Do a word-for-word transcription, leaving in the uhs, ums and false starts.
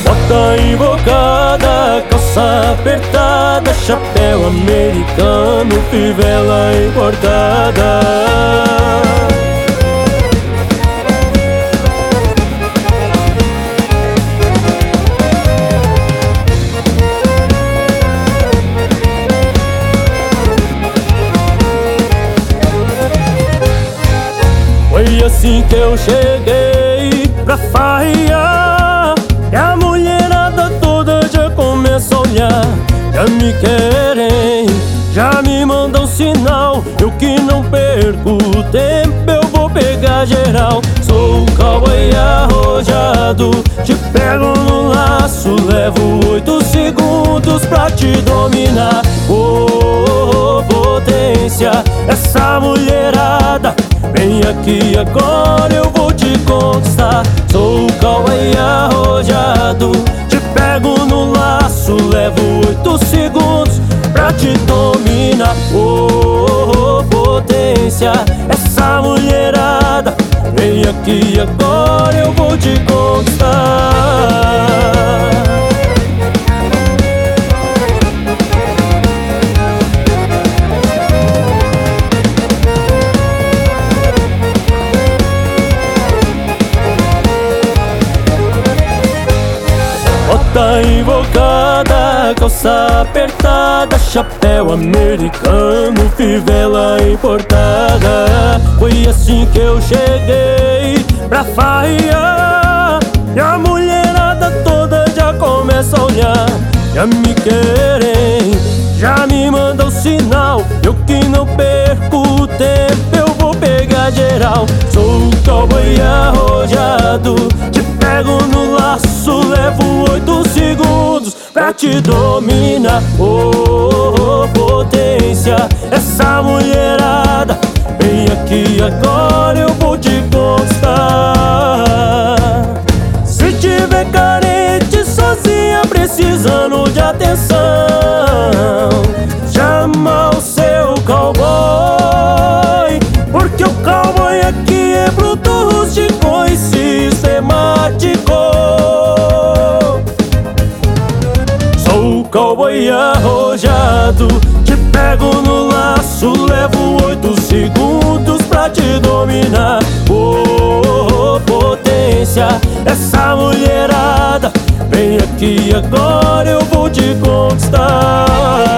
Bota invocada, calça apertada, chapéu americano, fivela importada. Foi assim que eu cheguei pra farrear, e a mulherada toda já começa a olhar. Já me querem, já me mandam sinal. Eu que não perco tempo, eu vou pegar geral. Sou o cowboy arrojado, te pego no laço, levo oito segundos pra te dominar. Oh, potência, essa mulherada, vem aqui agora, eu vou te conquistar. Sou o cowboy arrojado, te pego no laço, levo oito segundos pra te dominar. Oh, potência, essa mulherada, vem aqui agora, eu vou te conquistar. Bota invocada, calça apertada, chapéu americano, fivela importada. Foi assim que eu cheguei pra farrear, e a mulherada toda já começa a olhar. Já me querem, já me mandam sinal. Eu que não perco tempo, eu vou pegar geral. Sou o cowboy arrojado, te pego no laço, levo oito segundos pra te dominar. Oh, potência, essa mulherada, vem aqui agora, eu vou te conquistar. Se tiver carente, sozinha, precisando de atenção, chama o seu cowboy, porque o cowboy aqui é bruto, rústico e sistemático. Sou o cowboy arrojado, te pego no laço, levo oito segundos pra te dominar. Oh, potência, essa mulherada, vem aqui agora, eu vou te conquistar.